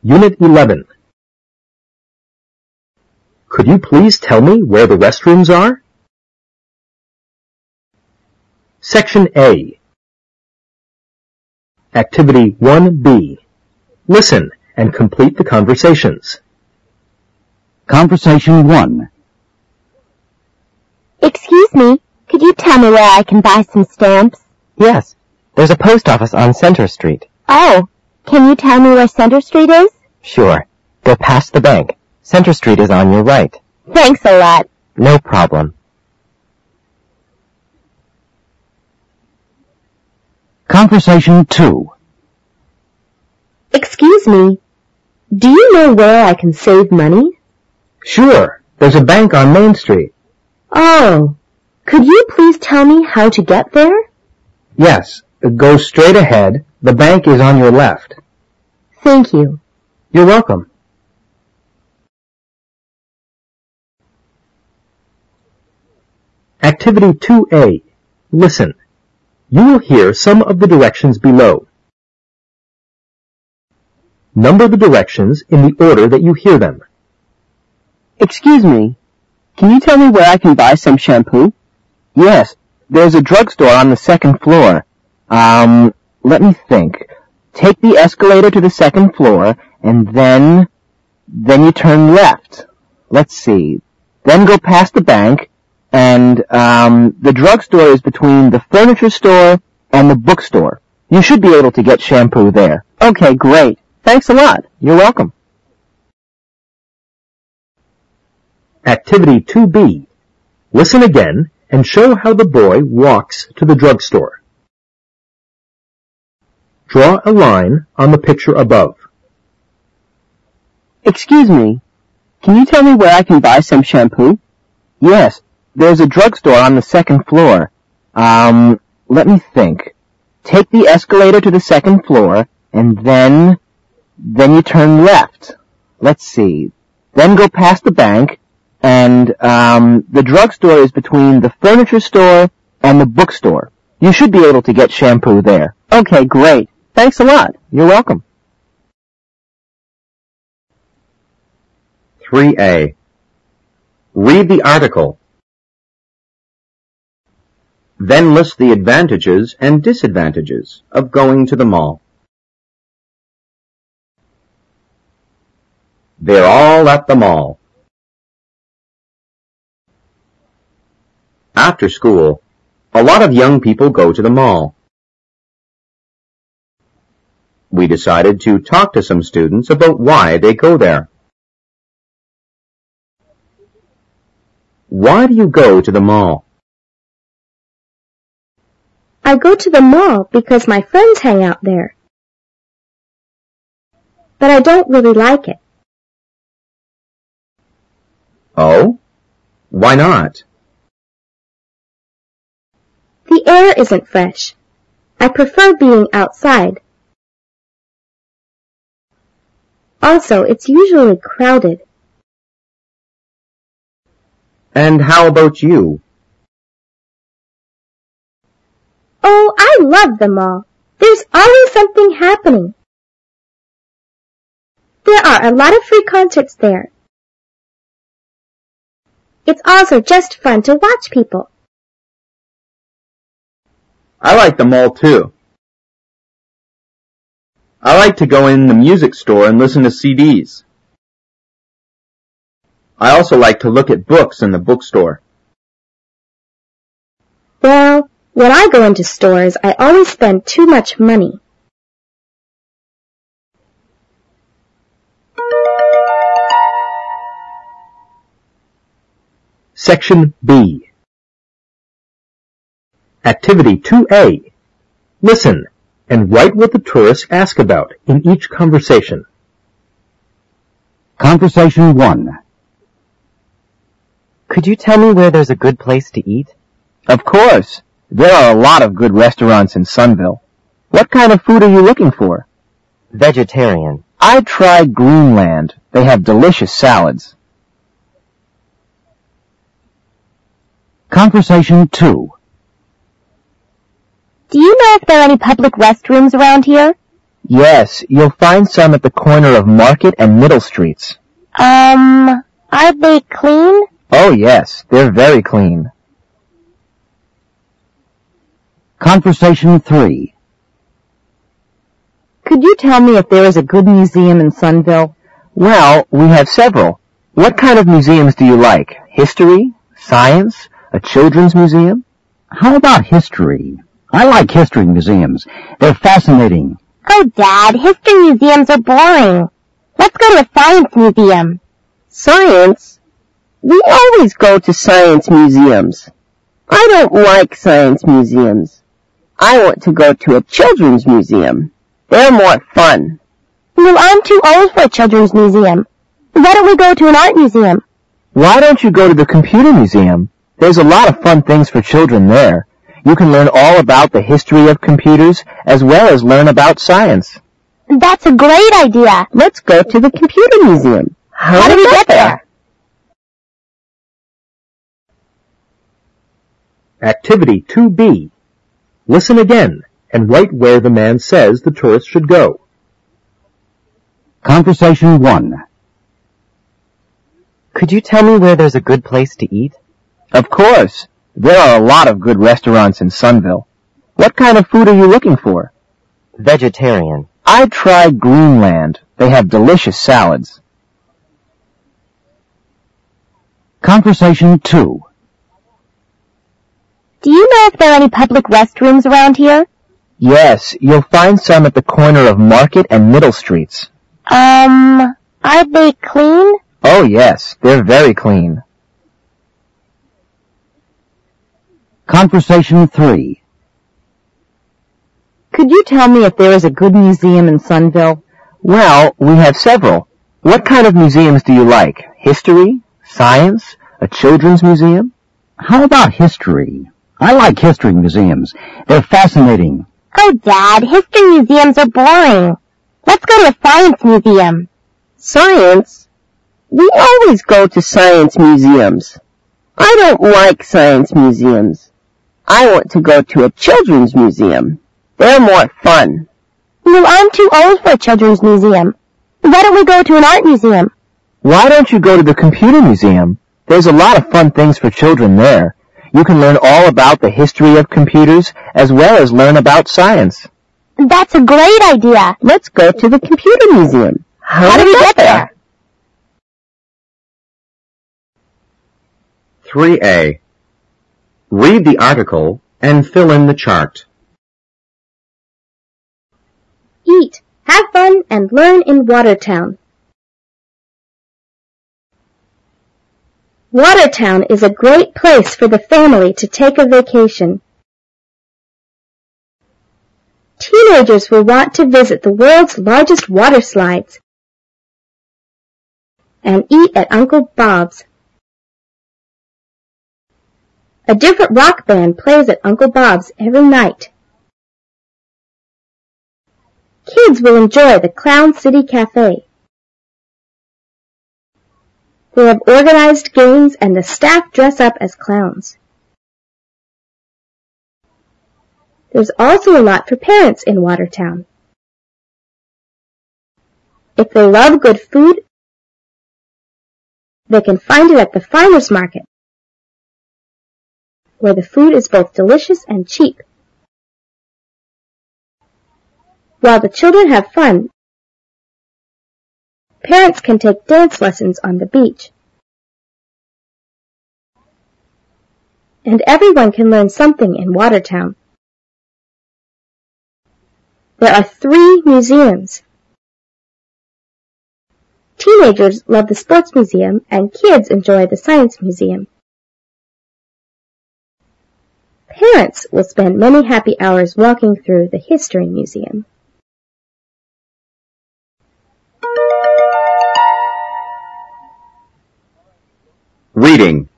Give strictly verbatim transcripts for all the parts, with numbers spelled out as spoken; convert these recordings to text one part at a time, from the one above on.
Unit eleven. Could you please tell me where the restrooms are? Section A. Activity one B. Listen and complete the conversations. Conversation one. Excuse me, could you tell me where I can buy some stamps? Yes, there's a post office on Center Street. Oh, can you tell me where Center Street is? Sure. Go past the bank. Center Street is on your right. Thanks a lot. No problem. Conversation two. Excuse me, do you know where I can save money? Sure, there's a bank on Main Street. Oh, could you please tell me how to get there? Yes, go straight ahead. The bank is on your left. Thank you. You're welcome. Activity two A. Listen. You will hear some of the directions below. Number the directions in the order that you hear them. Excuse me, can you tell me where I can buy some shampoo? Yes, there's a drugstore on the second floor. Um, let me think. Take the escalator to the second floor, and then, then you turn left. Let's see. Then go past the bank, and, um, the drugstore is between the furniture store and the bookstore. You should be able to get shampoo there. Okay, great. Thanks a lot. You're welcome. Activity two B. Listen again and show how the boy walks to the drugstore. Draw a line on the picture above. Excuse me, can you tell me where I can buy some shampoo? Yes, there's a drugstore on the second floor. Um, let me think. Take the escalator to the second floor, and then, then you turn left. Let's see. Then go past the bank, and, um, the drugstore is between the furniture store and the bookstore. You should be able to get shampoo there. Okay, great. Thanks a lot. You're welcome. three A. Read the article. Then list the advantages and disadvantages of going to the mall. They're all at the mall. After school, a lot of young people go to the mall. We decided to talk to some students about why they go there. Why do you go to the mall? I go to the mall because my friends hang out there. But I don't really like it. Oh? Why not? The air isn't fresh. I prefer being outside. Also, it's usually crowded. And how about you? Oh, I love the mall. There's always something happening. There are a lot of free concerts there. It's also just fun to watch people. I like the mall too. I like to go in the music store and listen to C Ds. I also like to look at books in the bookstore. Well, when I go into stores, I always spend too much money. Section B. Activity two A. Listen and write what the tourists ask about in each conversation. Conversation one. Could you tell me where there's a good place to eat? Of course. There are a lot of good restaurants in Sunville. What kind of food are you looking for? Vegetarian. I tried Greenland. They have delicious salads. Conversation two. Do you know if there are any public restrooms around here? Yes, you'll find some at the corner of Market and Middle Streets. Um, are they clean? Oh yes, they're very clean. Conversation three. Could you tell me if there is a good museum in Sunville? Well, we have several. What kind of museums do you like? History? Science? A children's museum? How about history? I like history museums. They're fascinating. Oh, Dad, history museums are boring. Let's go to a science museum. Science? We always go to science museums. I don't like science museums. I want to go to a children's museum. They're more fun. Well, I'm too old for a children's museum. Why don't we go to an art museum? Why don't you go to the computer museum? There's a lot of fun things for children there. You can learn all about the history of computers as well as learn about science. That's a great idea. Let's go to the computer museum. How, How do we get there? Activity two B. Listen again and write where the man says the tourist should go. Conversation one. Could you tell me where there's a good place to eat? Of course. There are a lot of good restaurants in Sunville. What kind of food are you looking for? Vegetarian. I tried Greenland. They have delicious salads. Conversation two. Do you know if there are any public restrooms around here? Yes, you'll find some at the corner of Market and Middle Streets. Um, are they clean? Oh yes, they're very clean. Conversation three. Could you tell me if there is a good museum in Sunville? Well, we have several. What kind of museums do you like? History? Science? A children's museum? How about history? I like history museums. They're fascinating. Oh, Dad, history museums are boring. Let's go to a science museum. Science? We always go to science museums. I don't like science museums. I want to go to a children's museum. They're more fun. Well, I'm too old for a children's museum. Why don't we go to an art museum? Why don't you go to the computer museum? There's a lot of fun things for children there. You can learn all about the history of computers as well as learn about science. That's a great idea. Let's go to the computer museum. How, How do we get there? three A. Read the article and fill in the chart. Eat, have fun, and learn in Watertown. Watertown is a great place for the family to take a vacation. Teenagers will want to visit the world's largest water slides and eat at Uncle Bob's. A different rock band plays at Uncle Bob's every night. Kids will enjoy the Clown City Cafe. They have organized games and the staff dress up as clowns. There's also a lot for parents in Watertown. If they love good food, they can find it at the farmer's market, where the food is both delicious and cheap. While the children have fun, parents can take dance lessons on the beach. And everyone can learn something in Watertown. There are three museums. Teenagers love the Sports Museum and kids enjoy the Science Museum. Parents will spend many happy hours walking through the History Museum. Reading.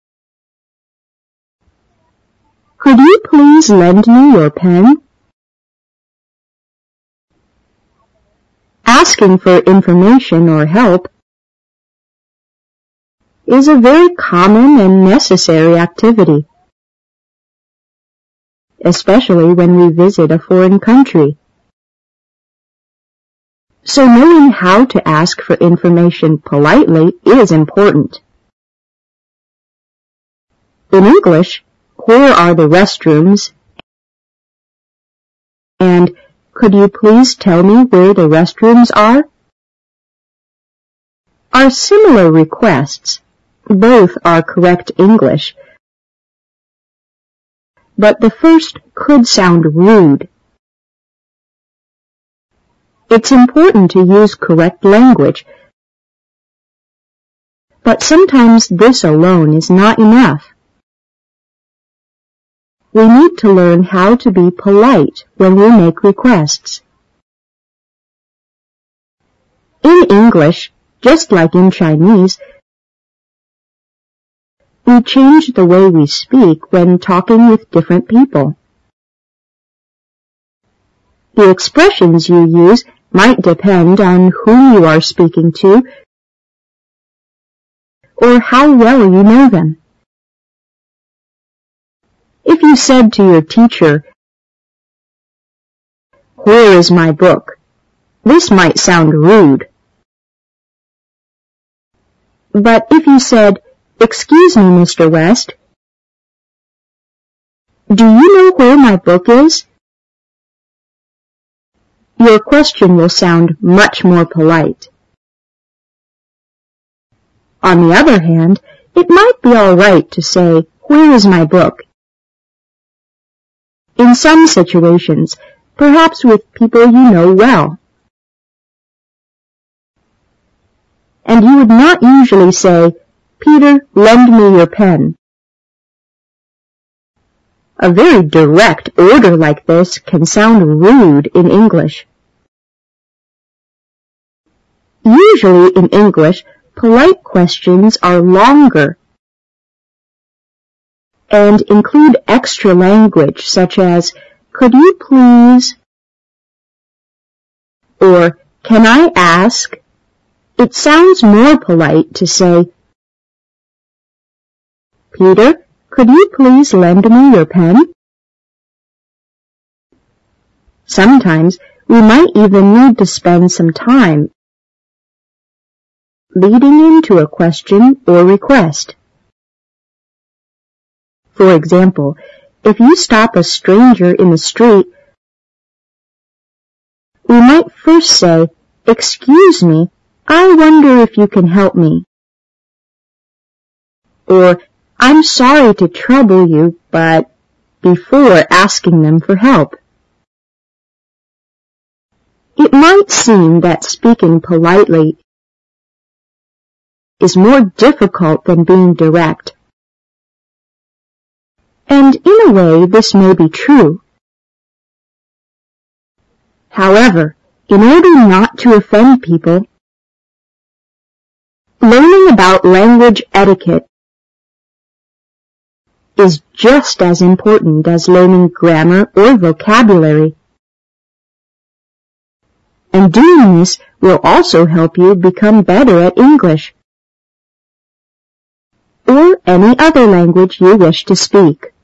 Could you please lend me your pen? Asking for information or help is a very common and necessary activity, especially when we visit a foreign country. So knowing how to ask for information politely is important. In English, where are the restrooms? And could you please tell me where the restrooms are? Are similar requests. Both are correct English, but the first could sound rude. It's important to use correct language, but sometimes this alone is not enough. We need to learn how to be polite when we make requests. In English, just like in Chinese, we change the way we speak when talking with different people. The expressions you use might depend on whom you are speaking to or how well you know them. If you said to your teacher, "Where is my book?" this might sound rude. But if you said, "Excuse me, Mister West, do you know where my book is?" your question will sound much more polite. On the other hand, it might be all right to say, "Where is my book?" in some situations, perhaps with people you know well. And you would not usually say, "Peter, lend me your pen." A very direct order like this can sound rude in English. Usually in English, polite questions are longer and include extra language such as, "Could you please?" or "Can I ask?" It sounds more polite to say, "Peter, could you please lend me your pen?" Sometimes we might even need to spend some time leading into a question or request. For example, if you stop a stranger in the street, we might first say, "Excuse me, I wonder if you can help me." Or, "I'm sorry to trouble you, but," before asking them for help. It might seem that speaking politely is more difficult than being direct. And in a way, this may be true. However, in order not to offend people, learning about language etiquette is just as important as learning grammar or vocabulary. And doing this will also help you become better at English or any other language you wish to speak.